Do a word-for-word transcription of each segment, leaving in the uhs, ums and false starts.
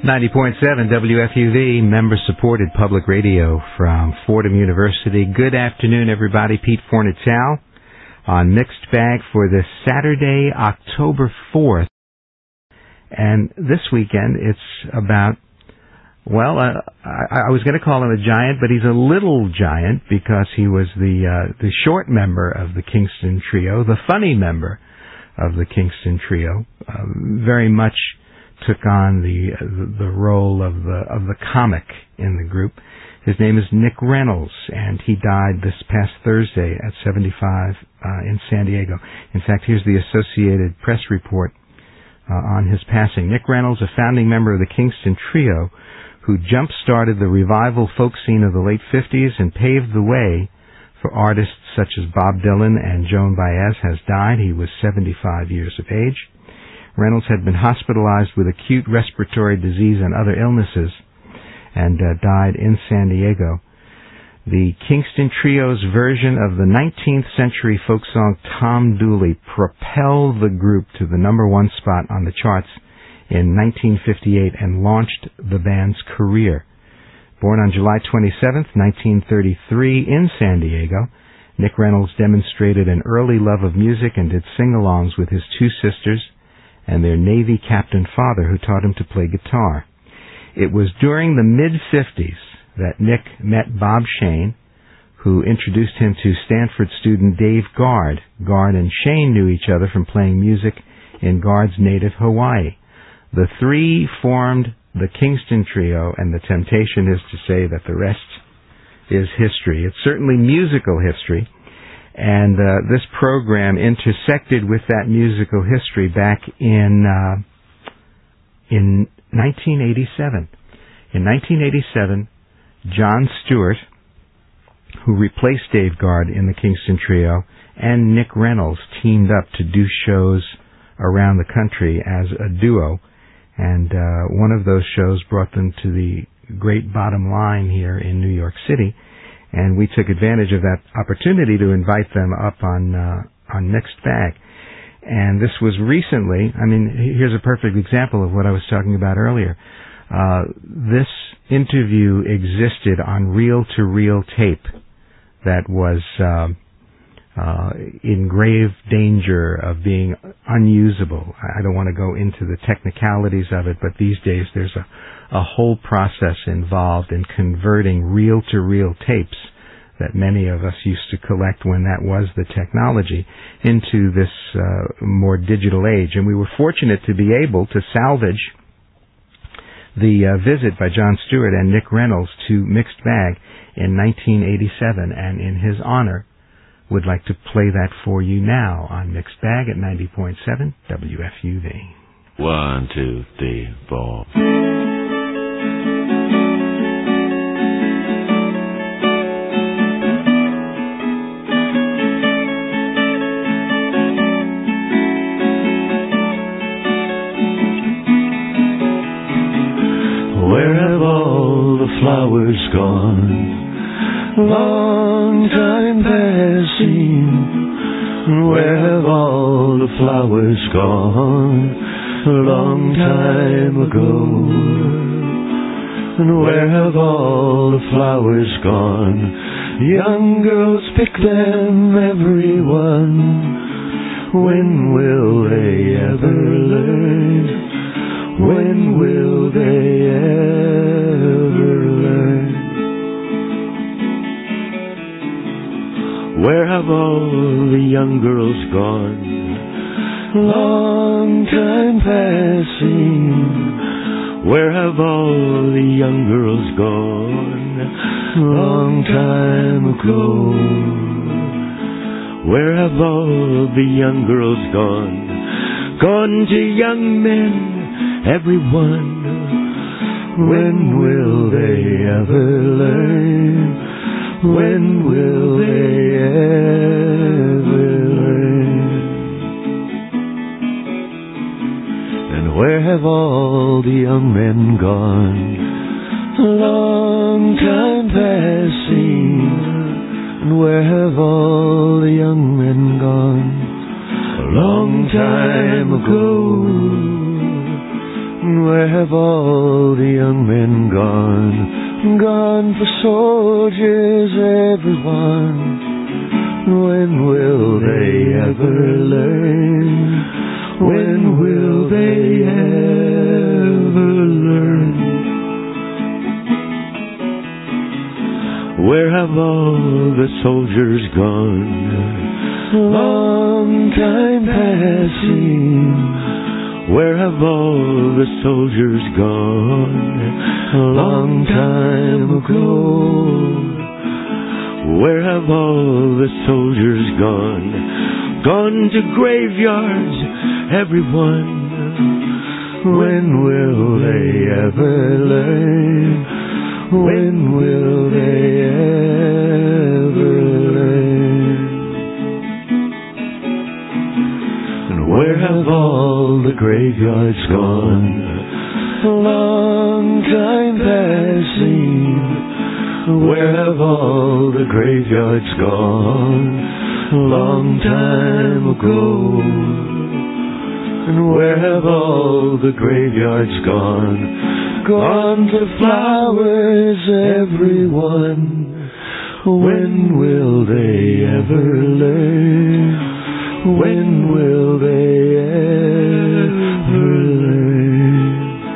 ninety point seven W F U V, member-supported public radio from Fordham University. Good afternoon, everybody. Pete Fornatale on Mixed Bag for this Saturday, October fourth. And this weekend, it's about, well, uh, I, I was going to call him a giant, but he's a little giant because he was the uh, the short member of the Kingston Trio, the funny member of the Kingston Trio, uh, very much took on the the role of the of the comic in the group. His name is Nick Reynolds, and he died this past Thursday at seventy-five uh, in San Diego. In fact, here's the Associated Press report uh, on his passing. Nick Reynolds, a founding member of the Kingston Trio, who jump-started the revival folk scene of the late fifties and paved the way for artists such as Bob Dylan and Joan Baez, has died. He was seventy-five years of age. Reynolds had been hospitalized with acute respiratory disease and other illnesses and uh, died in San Diego. The Kingston Trio's version of the nineteenth century folk song Tom Dooley propelled the group to the number one spot on the charts in nineteen fifty-eight and launched the band's career. Born on July twenty-seventh, nineteen thirty-three in San Diego, Nick Reynolds demonstrated an early love of music and did sing-alongs with his two sisters and their Navy captain father, who taught him to play guitar. It was during the mid-fifties that Nick met Bob Shane, who introduced him to Stanford student Dave Guard. Guard and Shane knew each other from playing music in Guard's native Hawaii. The three formed the Kingston Trio, and the temptation is to say that the rest is history. It's certainly musical history. And uh, this program intersected with that musical history back in uh, in nineteen eighty-seven. In nineteen eighty-seven, John Stewart, who replaced Dave Guard in the Kingston Trio, and Nick Reynolds teamed up to do shows around the country as a duo. And uh, one of those shows brought them to the Great Bottom Line here in New York City. And we took advantage of that opportunity to invite them up on uh, on Mixed Bag. And this was recently, I mean, here's a perfect example of what I was talking about earlier. Uh, this interview existed on reel-to-reel tape that was uh, uh, in grave danger of being unusable. I don't want to go into the technicalities of it, but these days there's a a whole process involved in converting reel-to-reel tapes that many of us used to collect when that was the technology into this uh, more digital age. And we were fortunate to be able to salvage the uh, visit by John Stewart and Nick Reynolds to Mixed Bag in nineteen eighty-seven, and in his honor would like to play that for you now on Mixed Bag at ninety point seven W F U V. One, two, three, four. Where have all the flowers gone? Long time passing. Where have all the flowers gone? A long time ago. And where have all the flowers gone? Young girls pick them, everyone. When will they ever learn? When will they ever learn? Where have all the young girls gone? Long time passing. Where have all the young girls gone? Long time ago. Where have all the young girls gone? Gone to young men, everyone. When will they ever learn? When will they ever learn? And where have all the young men gone? A long time passing. And where have all the young men gone? A long time ago. Where have all the young men gone? Gone for soldiers, everyone. When will they ever learn? When will they ever learn? Where have all the soldiers gone? Long time passing. Where have all the soldiers gone? A long time ago. Where have all the soldiers gone? Gone to graveyards, everyone. When will they ever learn? When will they ever learn? And where have all the graveyards gone? A long time passing. Where have all the graveyards gone? A long time ago. And where have all the graveyards gone? Gone to flowers, everyone. When will they ever learn? When will they ever learn?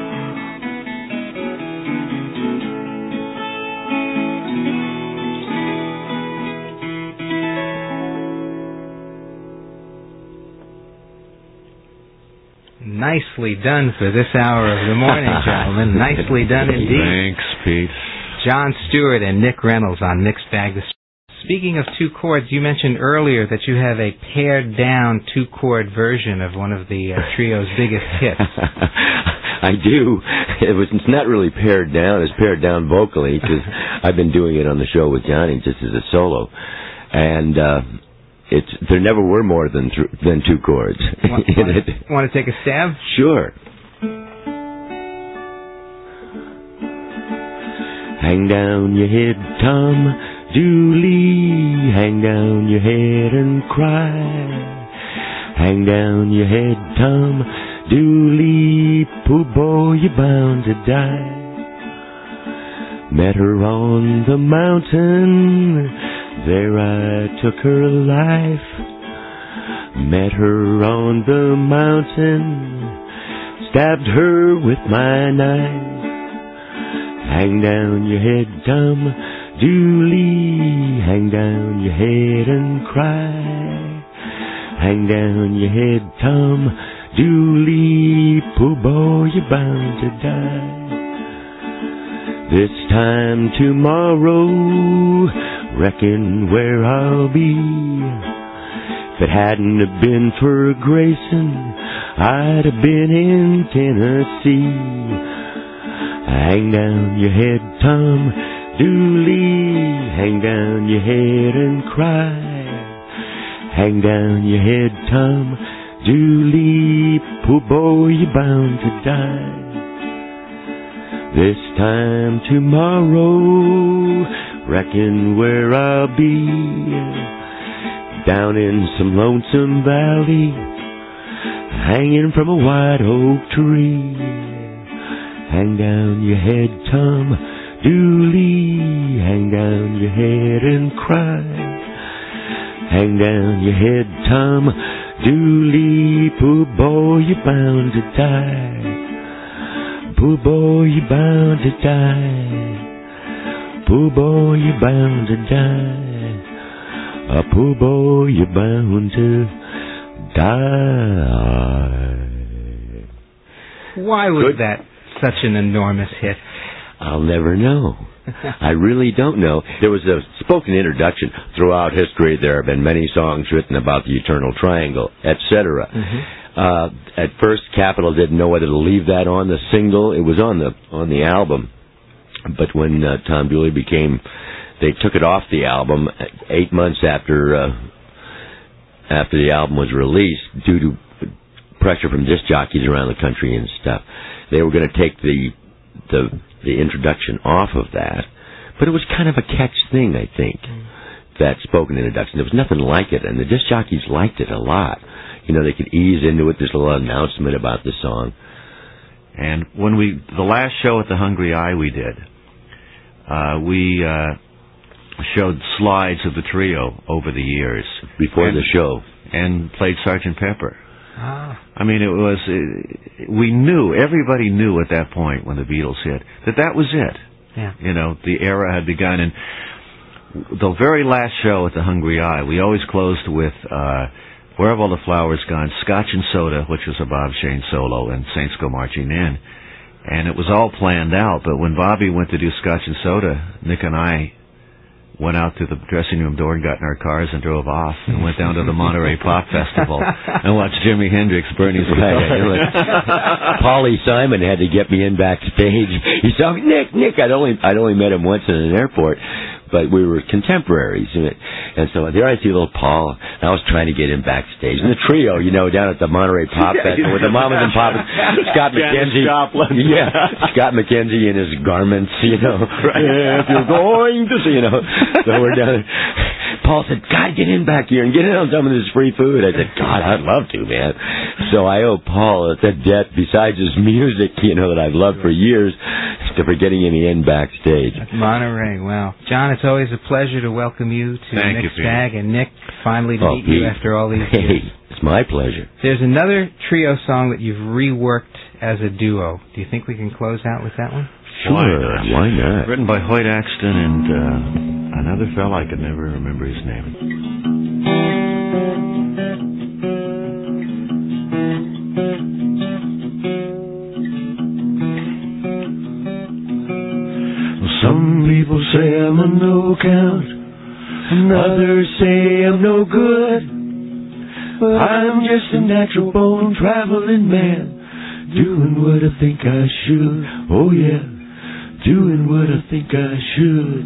Nicely done for this hour of the morning, gentlemen. Nicely done indeed. Thanks, Pete. John Stewart and Nick Reynolds on Mixed Bag. Speaking of two chords, you mentioned earlier that you have a pared-down two-chord version of one of the uh, trio's biggest hits. I do. It was, it's not really pared down. It's pared down vocally because I've been doing it on the show with Johnny just as a solo. And uh, it's there never were more than th- than two chords. Want, want, to, want to take a stab? Sure. Hang down your head, Tom Dooley. Hang down your head and cry. Hang down your head, Tom Dooley. Poor boy, you're bound to die. Met her on the mountain. There I took her life. Met her on the mountain. Stabbed her with my knife. Hang down your head, Tom Dooley. Hang down your head and cry. Hang down your head, Tom Dooley. Poor boy, you're bound to die. This time tomorrow, reckon where I'll be. If it hadn't have been for Grayson, I'd have been in Tennessee. Hang down your head, Tom Dooley. Hang down your head and cry. Hang down your head, Tom Dooley. Poor boy, you're bound to die. This time tomorrow, reckon where I'll be. Down in some lonesome valley, hanging from a white oak tree. Hang down your head, Tom Dooley. Hang down your head and cry. Hang down your head, Tom Dooley. Poor boy, you're bound to die. Poor boy, you're bound to die. Poor boy, you're bound to die. A poor boy, you're bound to die. Why was Good. that such an enormous hit? I'll never know. I really don't know. There was a spoken introduction throughout history. There have been many songs written about the Eternal Triangle, et cetera. Mm-hmm. Uh, at first, Capitol didn't know whether to leave that on the single. It was on the on the album, but when uh, Tom Dooley became, they took it off the album eight months after uh, after the album was released due to pressure from disc jockeys around the country and stuff. They were going to take the the the introduction off of that, but it was kind of a catch thing, I think. Mm. That spoken introduction, there was nothing like it, and the disc jockeys liked it a lot. You know, they could ease into it. There's a little announcement about the song. And when we, the last show at the Hungry Eye we did, uh, we uh, showed slides of the trio over the years. Before and, the show. And played Sergeant Pepper. Ah. I mean, it was, it, we knew, everybody knew at that point when the Beatles hit, that that was it. Yeah. You know, the era had begun. And the very last show at the Hungry Eye, we always closed with uh, Where Have All the Flowers Gone, Scotch and Soda, which was a Bob Shane solo, and Saints Go Marching In. And it was all planned out, but when Bobby went to do Scotch and Soda, Nick and I went out to the dressing room door and got in our cars and drove off and went down to the Monterey Pop Festival and watched Jimi Hendrix burn his guitar. Paulie Simon had to get me in backstage. He saw Nick, Nick. I'd only I'd only met him once in an airport, but we were contemporaries. And so there I see little Paul. And I was trying to get him backstage. And the trio, you know, down at the Monterey Pop Festival with the mamas and papas. Scott McKenzie. Yeah, Scott McKenzie in his garments, you know. Right. Yeah, if you're going to see, you know. So we're down there. Paul said, God, get in back here and get in on some of this free food. I said, God, I'd love to, man. So I owe Paul a debt besides his music, you know, that I've loved for years, to for getting him in backstage. Monterey, wow. John, it's always a pleasure to welcome you to Thank Mixed you, Bag, and Nick, finally to oh, meet Pete. you after all these hey, years. It's my pleasure. There's another trio song that you've reworked as a duo. Do you think we can close out with that one? Sure, Why not? Why not? Written by Hoyt Axton and uh, another fella, I could never remember his name. Some people say I'm a no count, and others say I'm no good. But I'm just a natural born traveling man, doing what I think I should. Oh yeah, doing what I think I should.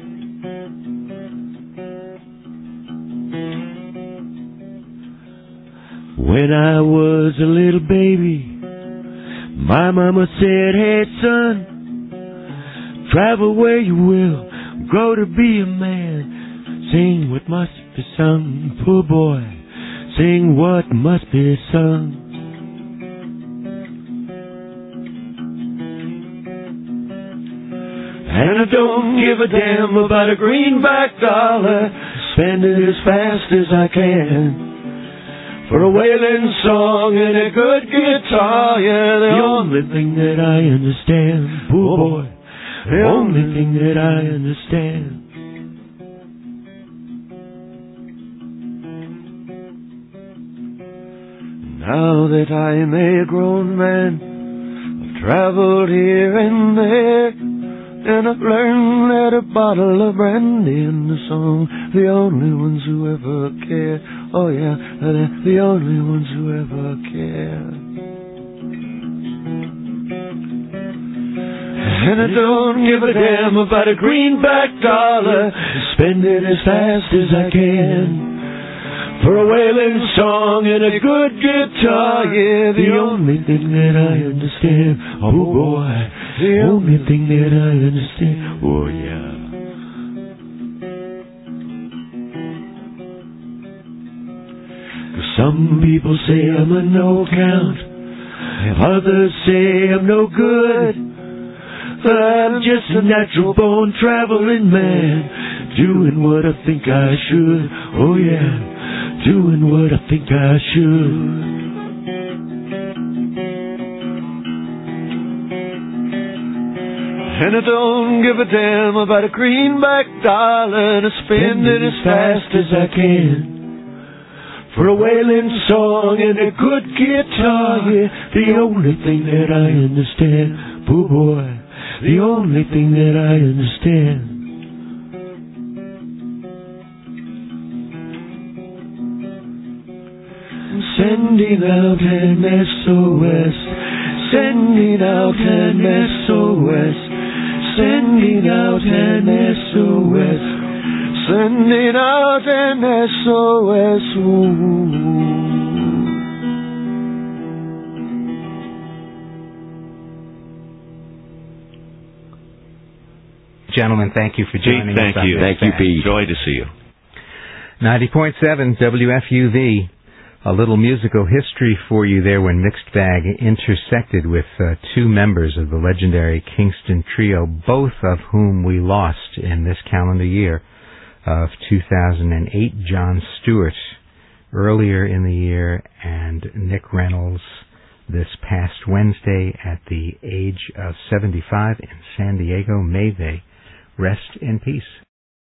When I was a little baby, my mama said, hey son, travel where you will, grow to be a man. Sing what must be sung, poor boy, sing what must be sung. And I don't give a damn about a greenback dollar, spend it as fast as I can. For a wailing song and a good guitar, yeah, the only thing that I understand, poor boy, the only thing that I understand. Now that I am a grown man, I've traveled here and there, and I've learned that a bottle of brandy and a song, the only ones who ever care. Oh yeah, they're the only ones who ever care. And I don't give a damn about a greenback dollar, spend it as fast as I can. For a wailing song and a good guitar, yeah, the only thing that I understand. Oh boy, the only thing that I understand. Oh yeah. Some people say I'm a no count, others say I'm no good. I'm just a natural born traveling man, doing what I think I should. Oh yeah, doing what I think I should. And I don't give a damn about a greenback dollar, and I spend it as fast as I can. For a wailing song and a good guitar, yeah, the only thing that I understand, poor boy, the only thing that I understand. Sending out an S O S, sending out an S O S, sending out an S O S. Sending out an S O S. Ooh. Gentlemen, thank you for joining Pete, thank us. you. Thank you, Pete. Joy to see you. ninety point seven W F U V. A little musical history for you there when Mixed Bag intersected with uh, two members of the legendary Kingston Trio, both of whom we lost in this calendar year of two thousand eight. John Stewart earlier in the year, and Nick Reynolds this past Wednesday at the age of seventy-five in San Diego. May they rest in peace.